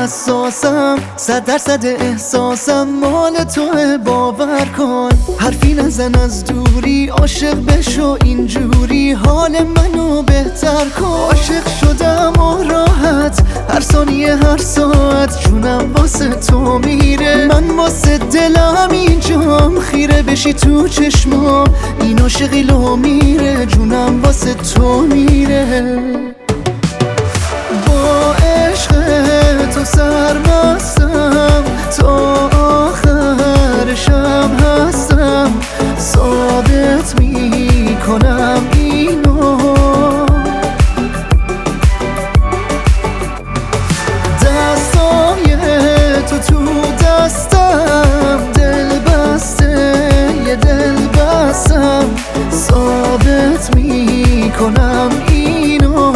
حساسم، 100% احساسم مال توه، باور کن. حرفی نزن از دوری، عاشق بشو اینجوری، حال منو بهتر کن. عاشق شدم و راحت، هر ثانیه هر ساعت جونم واسه تو میره. من واسه دلم اینجام، خیره بشی تو چشمام، این عاشقی لو میره، جونم واسه تو میره. با عشق تو سرمستم، تا آخر شب هستم، ثابت میکنم اینو. دستای تو دستم، دل بسته یه دل بستم، ثابت میکنم اینو.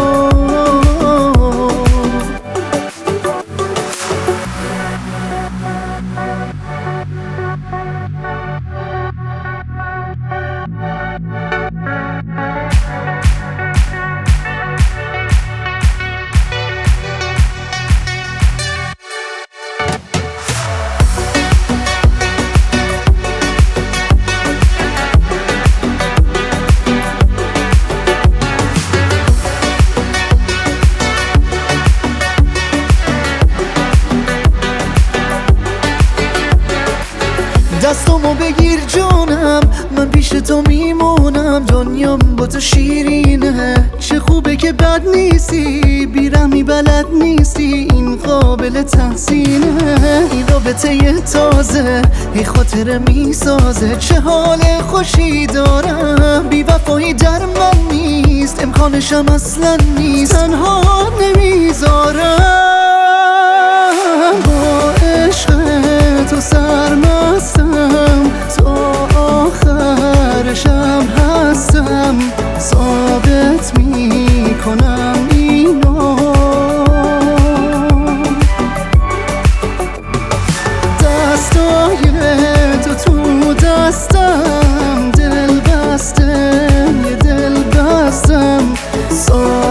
دستامو بگیر جانم، من پیش تو میمونم، دنیام با تو شیرینه. چه خوبه که بد نیستی، بیرحمی بلد نیستی، این قابل تحسینه. این رابطه یه تازه، هی خاطره میسازه، چه حال خوشی دارم. بی وفایی در من نیست، امکانشم اصلا نیست، تنها نمیذارم. با عشق تو سرمستم، تا آخر شب هستم، ثابت میکنم اینو. دستای تو دستم، دل بسته یه دل بستم،